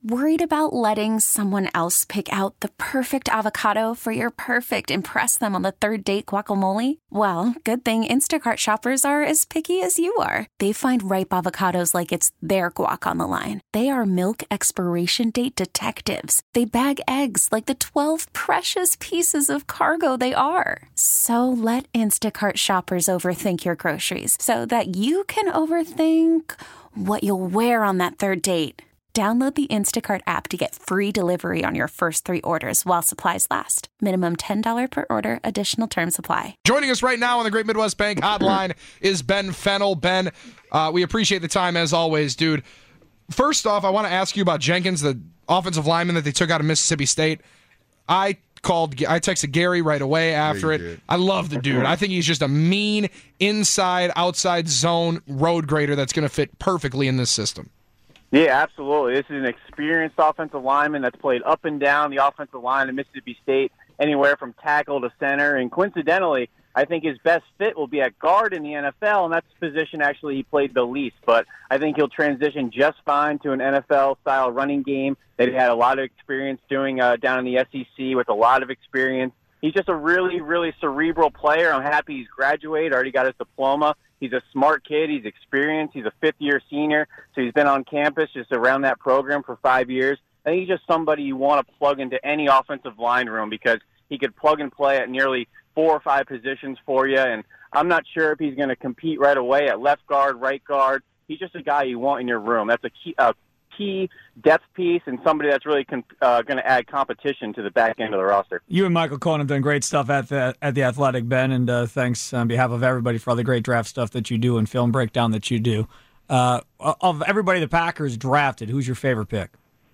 Worried about letting someone else pick out the perfect avocado for your perfect impress them on the third date guacamole? Well, good thing Instacart shoppers are as picky as you are. They find ripe avocados like it's their guac on the line. They are milk expiration date detectives. They bag eggs like the 12 precious pieces of cargo they are. So let Instacart shoppers overthink your groceries so that you can overthink what you'll wear on that third date. Download the Instacart app to get free delivery on your first 3 orders while supplies last. Minimum $10 per order. Additional terms apply. Joining us right now on the Great Midwest Bank Hotline is Ben Fennell. Ben, we appreciate the time as always, dude. First off, I want to ask you about Jenkins, the offensive lineman that they took out of Mississippi State. I texted Gary right away after it. Did. I love the dude. I think he's just a mean inside, outside zone road grader that's going to fit perfectly in this system. Yeah, absolutely. This is an experienced offensive lineman that's played up and down the offensive line in Mississippi State, anywhere from tackle to center. And coincidentally, I think his best fit will be at guard in the NFL, and that's the position actually he played the least. But I think he'll transition just fine to an NFL-style running game that he had a lot of experience doing down in the SEC with a lot of experience. He's just a really, really cerebral player. I'm happy he's graduated, already got his diploma. He's a smart kid. He's experienced. He's a fifth-year senior, so he's been on campus just around that program for 5 years. I think he's just somebody you want to plug into any offensive line room because he could plug and play at nearly 4 or 5 positions for you, and I'm not sure if he's going to compete right away at left guard, right guard. He's just a guy you want in your room. That's a key depth piece and somebody that's really going to add competition to the back end of the roster. You and Michael Cohen have done great stuff at the Athletic, Ben, and thanks on behalf of everybody for all the great draft stuff that you do and film breakdown that you do. Of everybody the Packers drafted, who's your favorite pick?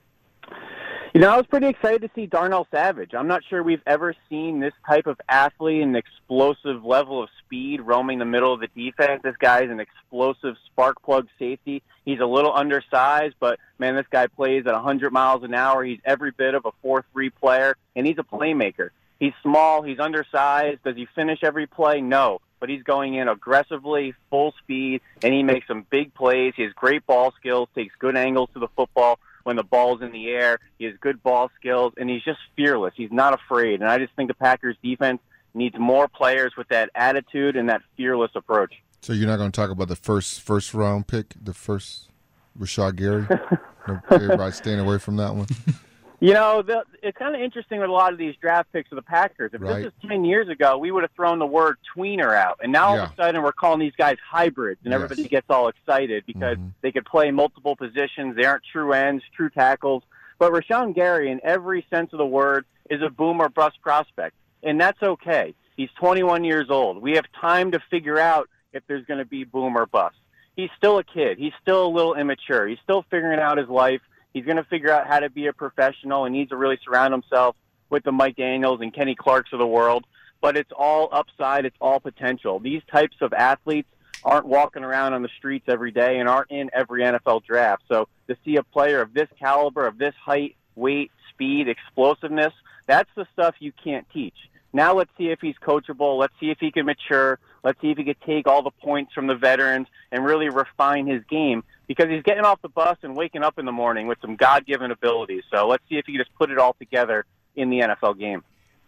You know, I was pretty excited to see Darnell Savage. I'm not sure we've ever seen this type of athlete and explosive level of speed roaming the middle of the defense. This guy is an explosive spark plug safety. He's a little undersized, but, man, this guy plays at 100 miles an hour. He's every bit of a 4-3 player, and he's a playmaker. He's small. He's undersized. Does he finish every play? No. But he's going in aggressively, full speed, and he makes some big plays. He has great ball skills, takes good angles to the football when the ball's in the air. He has good ball skills, and he's just fearless. He's not afraid. And I just think the Packers defense needs more players with that attitude and that fearless approach. So you're not going to talk about the first round pick, the first Rashad Gary? Everybody staying away from that one? You know, it's kind of interesting with a lot of these draft picks of the Packers. If this was 10 years ago, we would have thrown the word tweener out. And now all of a sudden we're calling these guys hybrids, and everybody gets all excited because they could play multiple positions. They aren't true ends, true tackles. But Rashawn Gary, in every sense of the word, is a boom or bust prospect. And that's okay. He's 21 years old. We have time to figure out if there's going to be boom or bust. He's still a kid. He's still a little immature. He's still figuring out his life. He's going to figure out how to be a professional and needs to really surround himself with the Mike Daniels and Kenny Clarks of the world. But it's all upside. It's all potential. These types of athletes aren't walking around on the streets every day and aren't in every NFL draft. So to see a player of this caliber, of this height, weight, speed, explosiveness, that's the stuff you can't teach. Now let's see if he's coachable. Let's see if he can mature. Let's see if he could take all the points from the veterans and really refine his game, because he's getting off the bus and waking up in the morning with some God-given abilities. So let's see if he can just put it all together in the NFL game.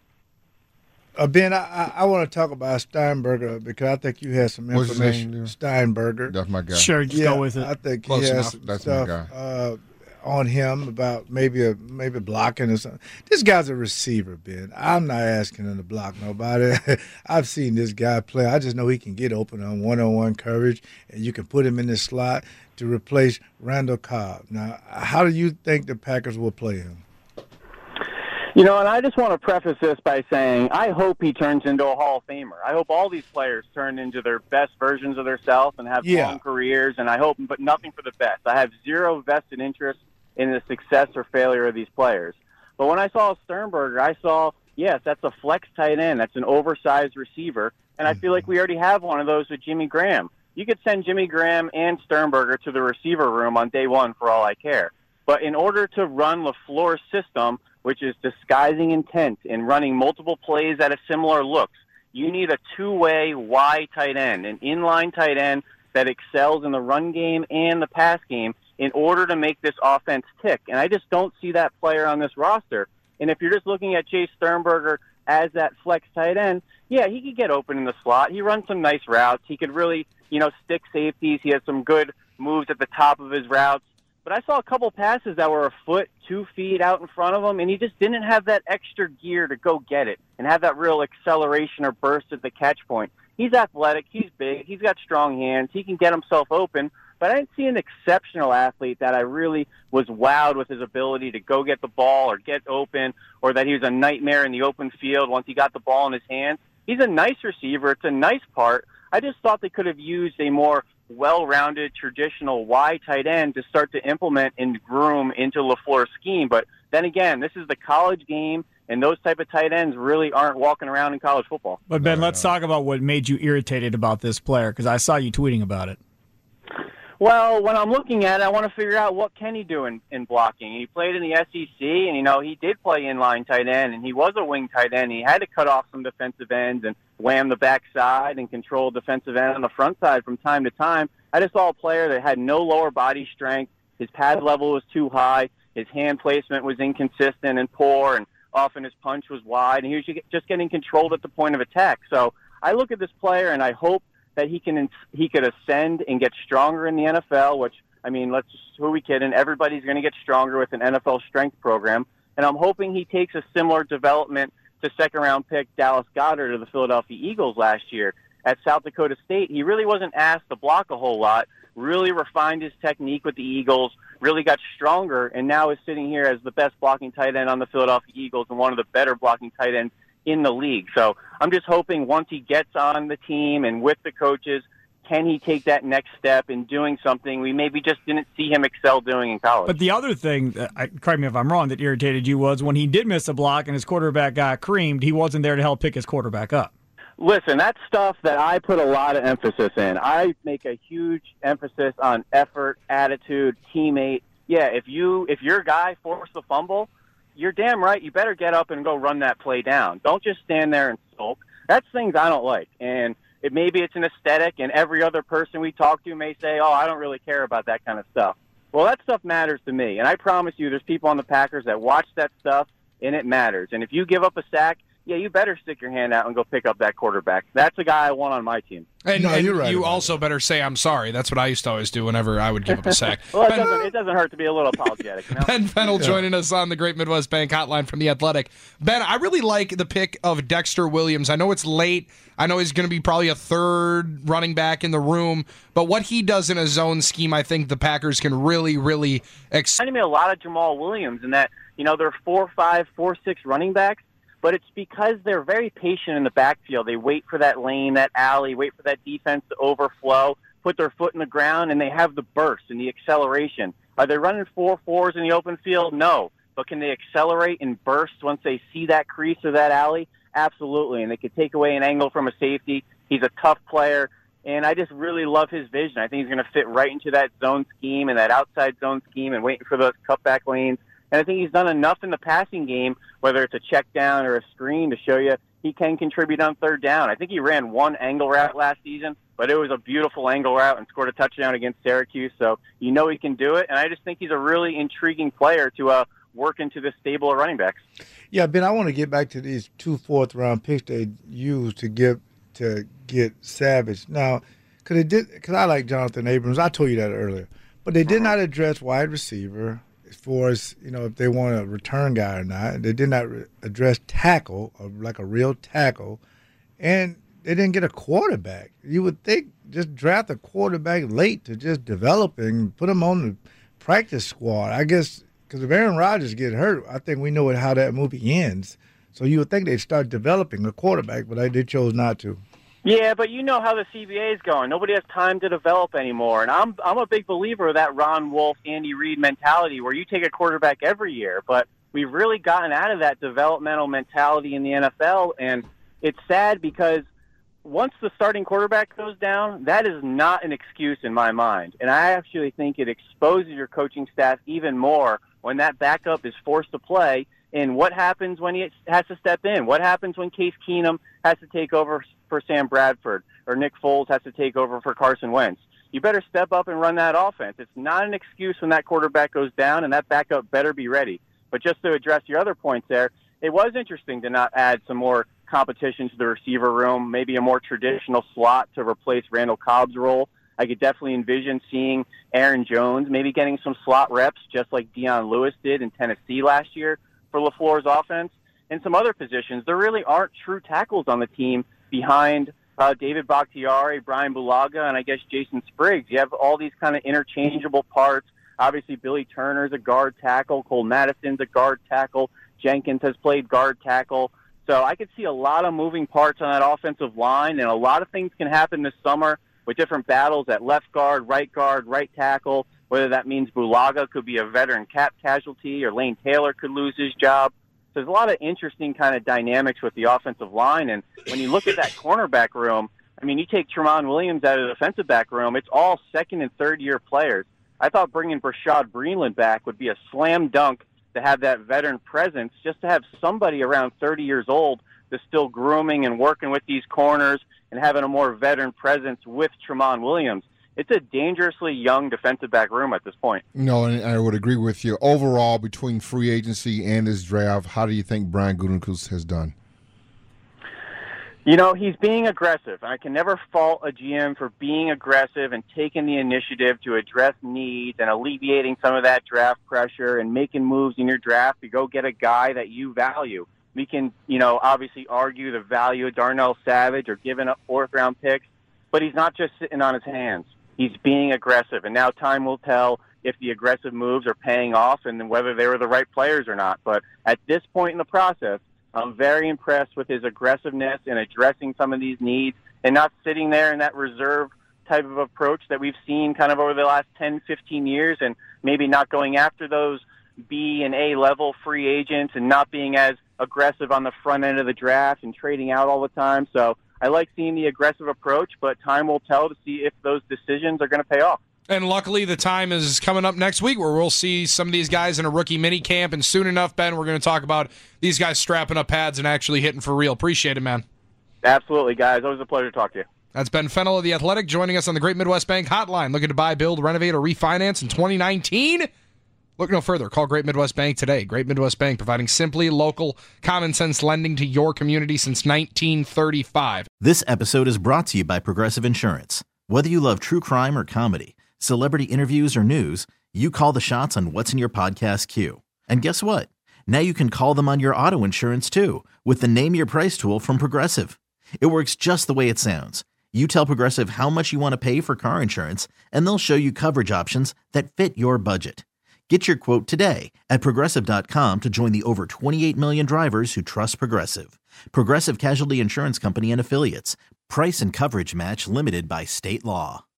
Ben, I want to talk about Steinberger because I think you had some information. Steinberger. That's my guy. Sure, just go with it. I think Close he has enough. some That's stuff my guy. On him about maybe blocking or something. This guy's a receiver, Ben. I'm not asking him to block nobody. I've seen this guy play. I just know he can get open on one-on-one coverage, and you can put him in the slot to replace Randall Cobb. Now, how do you think the Packers will play him? You know, and I just want to preface this by saying I hope he turns into a Hall of Famer. I hope all these players turn into their best versions of themselves and have long careers, and I hope, but nothing for the best. I have zero vested interest in the success or failure of these players. But when I saw Sternberger, I saw, yes, that's a flex tight end. That's an oversized receiver, and I feel like we already have one of those with Jimmy Graham. You could send Jimmy Graham and Sternberger to the receiver room on day one for all I care. But in order to run LaFleur's system, which is disguising intent and running multiple plays at a similar looks, you need a two-way Y tight end, an inline tight end that excels in the run game and the pass game, in order to make this offense tick. And I just don't see that player on this roster. And if you're just looking at Chase Sternberger as that flex tight end, yeah, he could get open in the slot. He runs some nice routes. He could really, stick safeties. He has some good moves at the top of his routes. But I saw a couple passes that were a foot, 2 feet out in front of him, and he just didn't have that extra gear to go get it and have that real acceleration or burst at the catch point. He's athletic. He's big. He's got strong hands. He can get himself open. But I didn't see an exceptional athlete that I really was wowed with his ability to go get the ball or get open, or that he was a nightmare in the open field once he got the ball in his hands. He's a nice receiver. It's a nice part. I just thought they could have used a more well-rounded, traditional Y tight end to start to implement and groom into LaFleur's scheme. But then again, this is the college game, and those type of tight ends really aren't walking around in college football. But, Ben, let's talk about what made you irritated about this player, because I saw you tweeting about it. Well, when I'm looking at it, I want to figure out what can he do in blocking. He played in the SEC, and, he did play inline tight end, and he was a wing tight end. He had to cut off some defensive ends and wham the backside and control defensive end on the front side from time to time. I just saw a player that had no lower body strength. His pad level was too high. His hand placement was inconsistent and poor, and often his punch was wide, and he was just getting controlled at the point of attack. So I look at this player, and I hope that he could ascend and get stronger in the NFL, which, who are we kidding? Everybody's going to get stronger with an NFL strength program. And I'm hoping he takes a similar development to second-round pick Dallas Goedert of the Philadelphia Eagles last year. At South Dakota State, he really wasn't asked to block a whole lot, really refined his technique with the Eagles, really got stronger, and now is sitting here as the best blocking tight end on the Philadelphia Eagles and one of the better blocking tight ends in the league. So I'm just hoping once he gets on the team and with the coaches, can he take that next step in doing something we maybe just didn't see him excel doing in college? But the other thing, correct me if I'm wrong, that irritated you was when he did miss a block and his quarterback got creamed, he wasn't there to help pick his quarterback up. Listen, that's stuff that I put a lot of emphasis in. I make a huge emphasis on effort, attitude, teammate. Yeah, if your guy forced the fumble, you're damn right. You better get up and go run that play down. Don't just stand there and sulk. That's things I don't like. And maybe it's an aesthetic, and every other person we talk to may say, I don't really care about that kind of stuff. Well, that stuff matters to me. And I promise you there's people on the Packers that watch that stuff, and it matters. And if you give up a sack, yeah, you better stick your hand out and go pick up that quarterback. That's a guy I want on my team. And, no, you're right. You also better say, I'm sorry. That's what I used to always do whenever I would give up a sack. Well, it doesn't hurt to be a little apologetic. Ben Fennell joining us on the Great Midwest Bank Hotline from The Athletic. Ben, I really like the pick of Dexter Williams. I know it's late. I know he's going to be probably a third running back in the room. But what he does in a zone scheme, I think the Packers can really, really me a lot of Jamal Williams in that, they're 4'5", 4'6" running backs. But it's because they're very patient in the backfield. They wait for that lane, that alley, wait for that defense to overflow, put their foot in the ground, and they have the burst and the acceleration. Are they running 4.4s in the open field? No. But can they accelerate and burst once they see that crease or that alley? Absolutely. And they could take away an angle from a safety. He's a tough player, and I just really love his vision. I think he's going to fit right into that zone scheme and that outside zone scheme and waiting for those cutback lanes. And I think he's done enough in the passing game, whether it's a check down or a screen, to show you he can contribute on third down. I think he ran one angle route last season, but it was a beautiful angle route and scored a touchdown against Syracuse. So he can do it. And I just think he's a really intriguing player to work into the stable of running backs. Yeah, Ben, I want to get back to these 2 fourth-round picks they used to get Savage. Now, because I like Jonathan Abrams. I told you that earlier. But they did not address wide receiver as far as, if they want a return guy or not. They did not address tackle, like a real tackle. And they didn't get a quarterback. You would think just draft a quarterback late to just develop and put him on the practice squad. I guess because if Aaron Rodgers get hurt, I think we know how that movie ends. So you would think they'd start developing a quarterback, but they chose not to. Yeah, but you know how the CBA is going. Nobody has time to develop anymore. And I'm a big believer of that Ron Wolf, Andy Reid mentality where you take a quarterback every year. But we've really gotten out of that developmental mentality in the NFL. And it's sad because once the starting quarterback goes down, that is not an excuse in my mind. And I actually think it exposes your coaching staff even more when that backup is forced to play. And what happens when he has to step in? What happens when Case Keenum has to take over for Sam Bradford or Nick Foles has to take over for Carson Wentz? you better step up and run that offense. It's not an excuse when that quarterback goes down, and that backup better be ready. But just to address your other points there, it was interesting to not add some more competition to the receiver room, maybe a more traditional slot to replace Randall Cobb's role. I could definitely envision seeing Aaron Jones maybe getting some slot reps just like Dion Lewis did in Tennessee last year for LaFleur's offense. In some other positions, there really aren't true tackles on the team behind David Bakhtiari, Brian Bulaga, and I guess Jason Spriggs. You have all these kind of interchangeable parts. Obviously, Billy Turner's a guard tackle. Cole Madison's a guard tackle. Jenkins has played guard tackle. So I could see a lot of moving parts on that offensive line, and a lot of things can happen this summer with different battles at left guard, right tackle, whether that means Bulaga could be a veteran cap casualty or Lane Taylor could lose his job. So there's a lot of interesting kind of dynamics with the offensive line. And when you look at that cornerback room, I mean, you take Tramon Williams out of the defensive back room, it's all second and third year players. I thought bringing Brashad Breeland back would be a slam dunk to have that veteran presence, just to have somebody around 30 years old that's still grooming and working with these corners and having a more veteran presence with Tramon Williams. It's a dangerously young defensive back room at this point. No, and I would agree with you. Overall, between free agency and this draft, how do you think Brian Gutekunst has done? You know, he's being aggressive. I can never fault a GM for being aggressive and taking the initiative to address needs and alleviating some of that draft pressure and making moves in your draft to go get a guy that you value. We can, obviously argue the value of Darnell Savage or giving up fourth-round picks, but he's not just sitting on his hands. He's being aggressive, and now time will tell if the aggressive moves are paying off and whether they were the right players or not. But at this point in the process, I'm very impressed with his aggressiveness in addressing some of these needs and not sitting there in that reserve type of approach that we've seen kind of over the last 10, 15 years, and maybe not going after those B and A level free agents and not being as aggressive on the front end of the draft and trading out all the time. So I like seeing the aggressive approach, but time will tell to see if those decisions are going to pay off. And luckily, the time is coming up next week where we'll see some of these guys in a rookie mini camp. And soon enough, Ben, we're going to talk about these guys strapping up pads and actually hitting for real. Appreciate it, man. Absolutely, guys. Always a pleasure to talk to you. That's Ben Fennell of The Athletic joining us on the Great Midwest Bank Hotline. Looking to buy, build, renovate, or refinance in 2019? Look no further. Call Great Midwest Bank today. Great Midwest Bank, providing simply local, common-sense lending to your community since 1935. This episode is brought to you by Progressive Insurance. Whether you love true crime or comedy, celebrity interviews or news, you call the shots on what's in your podcast queue. And guess what? Now you can call them on your auto insurance too with the Name Your Price tool from Progressive. It works just the way it sounds. You tell Progressive how much you want to pay for car insurance, and they'll show you coverage options that fit your budget. Get your quote today at Progressive.com to join the over 28 million drivers who trust Progressive. Progressive Casualty Insurance Company and Affiliates. Price and coverage match limited by state law.